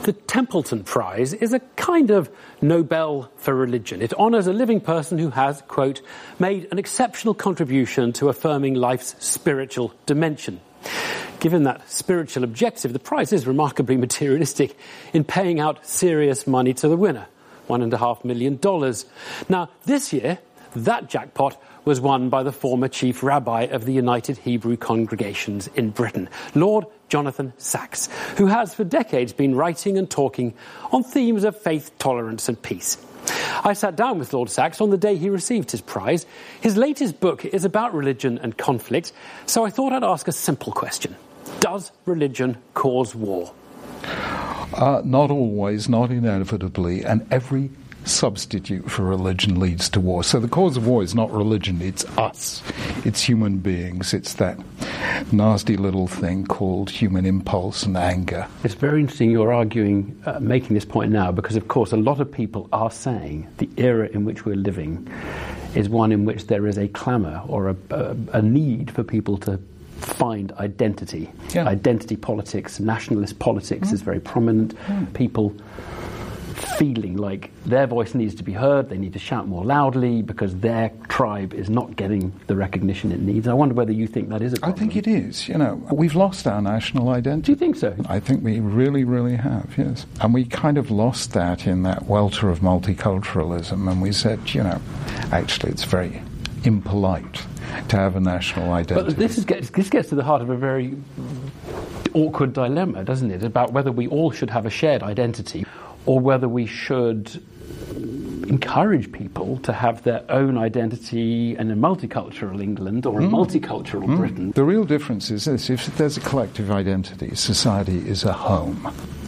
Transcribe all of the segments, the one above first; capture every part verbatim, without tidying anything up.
The Templeton Prize is a kind of Nobel for religion. It honours a living person who has, quote, made an exceptional contribution to affirming life's spiritual dimension. Given that spiritual objective, the prize is remarkably materialistic in paying out serious money to the winner, one and a half million dollars. Now, this year, that jackpot was won by the former chief rabbi of the United Hebrew Congregations in Britain, Lord Jonathan Sacks, who has for decades been writing and talking on themes of faith, tolerance and peace. I sat down with Lord Sacks on the day he received his prize. His latest book is about religion and conflict, so I thought I'd ask a simple question. Does religion cause war? Uh, not always, not inevitably, and every substitute for religion leads to war. So the cause of war is not religion, it's us. It's human beings. It's that nasty little thing called human impulse and anger. It's very interesting you're arguing, uh, making this point now, because of course a lot of people are saying the era in which we're living is one in which there is a clamour or a, a, a need for people to find identity. Yeah. Identity politics, nationalist politics mm. is very prominent. Mm. People feeling like their voice needs to be heard, they need to shout more loudly because their tribe is not getting the recognition it needs. I wonder whether you think that is a problem. I think it is. You know, we've lost our national identity. Do you think so? I think we really, really have, yes. And we kind of lost that in that welter of multiculturalism, and we said, you know, actually it's very impolite to have a national identity. But this, is, this gets to the heart of a very awkward dilemma, doesn't it, about whether we all should have a shared identity or whether we should encourage people to have their own identity in a multicultural England or a mm. multicultural mm. Britain. The real difference is this: if there's a collective identity, society is a home.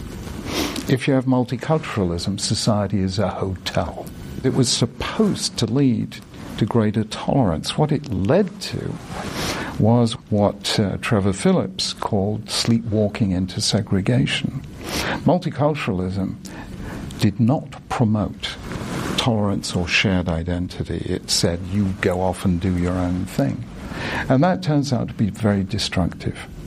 If you have multiculturalism, society is a hotel. It was supposed to lead to greater tolerance. What it led to was what uh, Trevor Phillips called sleepwalking into segregation. Multiculturalism did not promote tolerance or shared identity. It said, you go off and do your own thing. And that turns out to be very destructive.